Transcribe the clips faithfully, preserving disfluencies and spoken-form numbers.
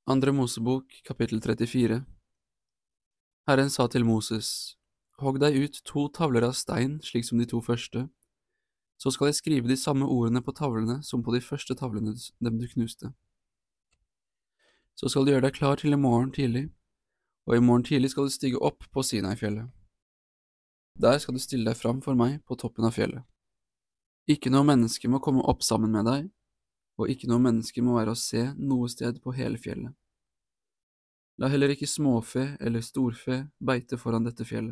Andre Mosebok, kapittel trettifire. Herren sa til Moses, «Hogg deg ut to tavler av stein, slik som de to første. Så skal jeg skrive de samme ordene på tavlene som på de første tavlene dem du knuste. Så skal du gjøre deg klar til i morgen tidlig, og i morgen tidlig skal du stige opp på Sinai-fjellet. Der skal du stille deg fram for meg på toppen av fjellet. Ikke noe menneske må komme opp sammen med deg, og ikke noe menneske må være å se noe sted på hele fjellet. La heller ikke småfe eller storfe beite foran dette fjellet.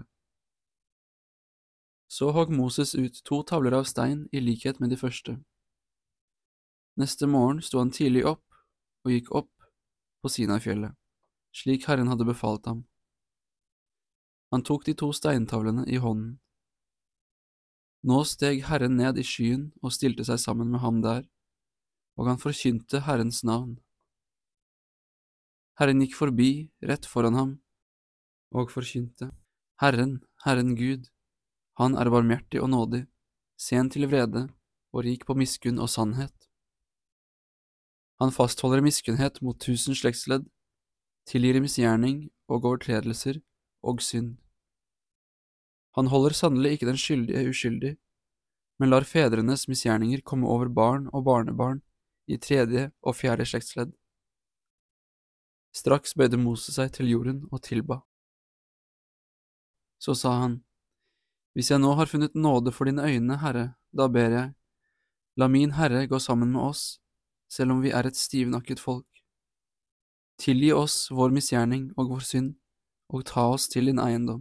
Så hogg Moses ut to tavler av stein i likhet med de første. Neste morgen sto han tidlig opp og gikk opp på Sinai-fjellet, slik Herren hadde befalt ham. Han tok de to steintavlene i hånden. Nå steg Herren ned i skyen og stilte seg sammen med ham der, og han forkynte Herrens navn. Herren gikk forbi rett foran ham og forkynte, Herren, Herren Gud, han er barmhjertig og nådig, sen til vrede og rik på miskunn og sannhet. Han fastholder miskunnhet mot tusen slektsledd, tilgir misgjerning og overtredelser og synd. Han holder sannelig ikke den skyldige uskyldig, men lar fedrenes misgjerninger komme over barn og barnebarn i tredje og fjerde slektsledd. Straks bøyde Moses seg til jorden og tilba. Så sa han, «Hvis jeg nå har funnet nåde for dine øyne, Herre, da ber jeg, la min Herre gå sammen med oss, selv om vi er et stivnakket folk. Tilgi oss vår misgjerning og vår synd, og ta oss til din eiendom.»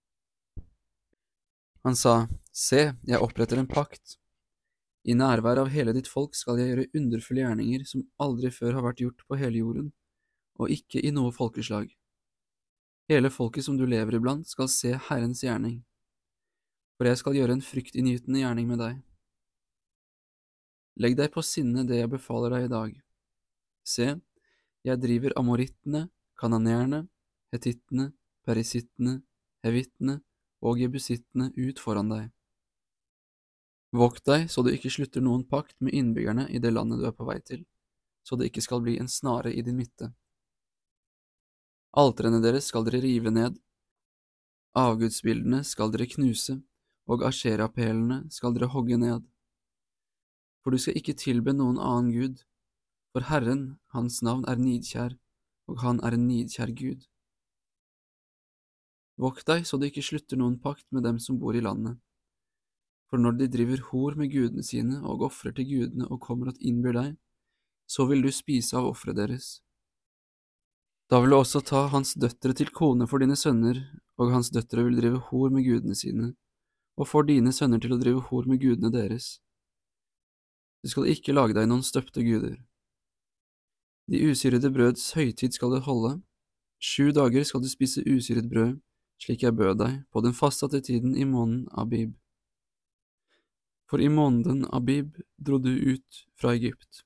Han sa, «Se, jeg oppretter en pakt. I nærvær av hele ditt folk skal jeg gjøre underfulle gjerninger som aldri før har vært gjort på hele jorden, og ikke i noe folkeslag. Hele folket som du lever iblant skal se Herrens gjerning, for jeg skal gjøre en fryktinngytende gjerning med deg. Legg deg på sinne det jeg befaler deg i dag. Se, jeg driver amorittene, kananeerne, hetittene, perisittene, hevittene og jebusittene ut foran deg. Vokt deg så du ikke slutter noen pakt med innbyggerne i det landet du er på vei til, så det ikke skal bli en snare i din midte. Altrene deres skal dere rive ned, avgudsbildene skal dere knuse, og asherapelene skal dere hogge ned. For du skal ikke tilbe noen annen Gud, for Herren, hans navn er nidkjær, og han er en nidkjær Gud. Vokt deg så du ikke slutter noen pakt med dem som bor i landet, for når de driver hor med gudene sine og offrer til gudene og kommer og innbyr deg, så vil du spise av offeret deres. Da vil du også ta hans døtre til kone for dine sønner, og hans døtre vil drive hor med gudene sine, og får dine sønner til å drive hor med gudene deres. Du skal ikke lage deg noen støpte guder. De usyrede brøds høytid skal du holde. Sju dager skal du spise usyret brød, slik jeg bød deg, på den fastsatte tiden i måneden Abib. For i måneden Abib dro du ut fra Egypt.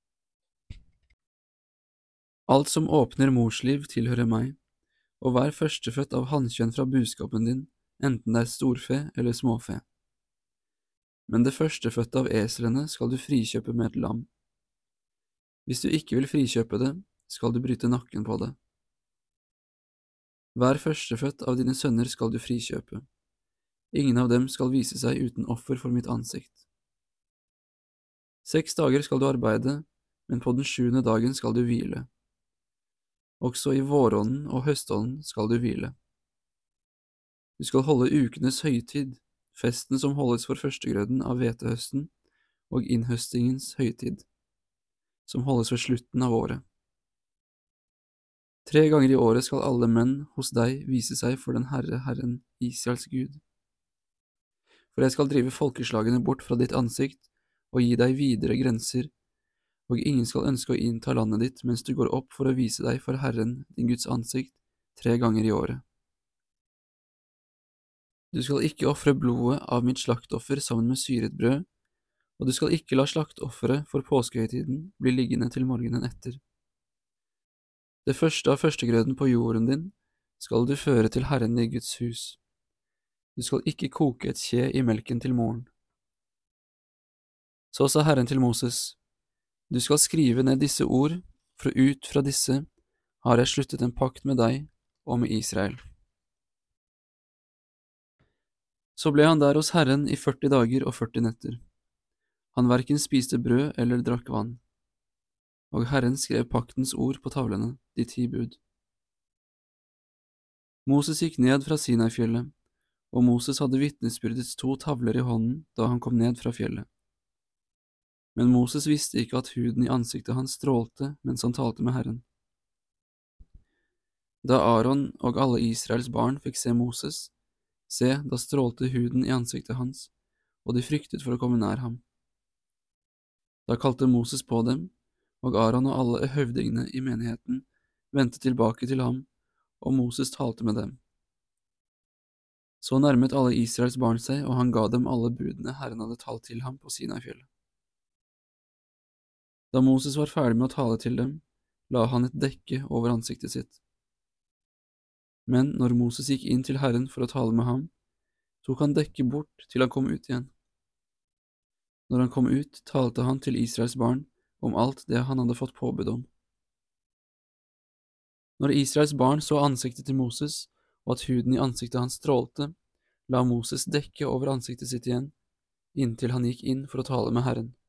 Alt som åpner morsliv tilhører meg, og hver førstefødt av hannkjønn fra buskapen din, enten det er storfe eller småfe. Men det førstefødte av eslene skal du frikjøpe med et lam. Hvis du ikke vil frikjøpe det, skal du bryte nakken på det. Hver førstefødt av dine sønner skal du frikjøpe. Ingen av dem skal vise seg uten offer for mitt ansikt. Seks dager skal du arbeide, men på den sjuende dagen skal du hvile. Også i vårånden og høstånden skal du hvile. Du skal holde ukenes høytid, festen som holdes for førstegrøden av hvetehøsten, og innhøstingens høytid, som holdes ved slutten av året. Tre ganger i året skal alle menn hos deg vise seg for den Herre, Herren, Israels Gud. For jeg skal drive folkeslagene bort fra ditt ansikt, og gi deg videre grenser, og ingen skal ønske å innta landet ditt mens du går opp for å vise deg for Herren, din Guds ansikt, tre ganger i året. Du skal ikke ofre blodet av mitt slaktoffer sammen med syret brød, og du skal ikke la slaktofferet for påskehøytiden bli liggende til morgenen etter. Det første av førstegrøden på jorden din skal du føre til Herren i Guds hus. Du skal ikke koke et kje i melken til morgen. Så sa Herren til Moses, du skal skrive ned disse ord, for ut fra disse har jeg sluttet en pakt med deg og med Israel. Så ble han der hos Herren i førti dager og førti netter. Han hverken spiste brød eller drakk vann. Og Herren skrev paktens ord på tavlene, de ti bud. Moses gikk ned fra Sinai-fjellet, og Moses hadde vitnesbyrdets to tavler i hånden da han kom ned fra fjellet. Men Moses visste ikke at huden i ansiktet hans strålte mens han talte med Herren. Da Aaron og alle Israels barn fikk se Moses, se, da strålte huden i ansiktet hans, og de fryktet for å komme nær ham. Da kalte Moses på dem, og Aaron og alle høvdingene i menigheten vendte tilbake til ham, og Moses talte med dem. Så nærmet alle Israels barn seg, og han ga dem alle budene Herren hadde talt til ham på Sinai-fjellet. Da Moses var ferdig med å tale til dem, la han et dekke over ansiktet sitt. Men når Moses gikk inn til Herren for å tale med ham, tok han dekket bort til han kom ut igjen. Når han kom ut, talte han til Israels barn om alt det han hadde fått påbud om. Når Israels barn så ansiktet til Moses, og at huden i ansiktet hans strålte, la Moses dekke over ansiktet sitt igjen, inntil han gikk inn for å tale med Herren.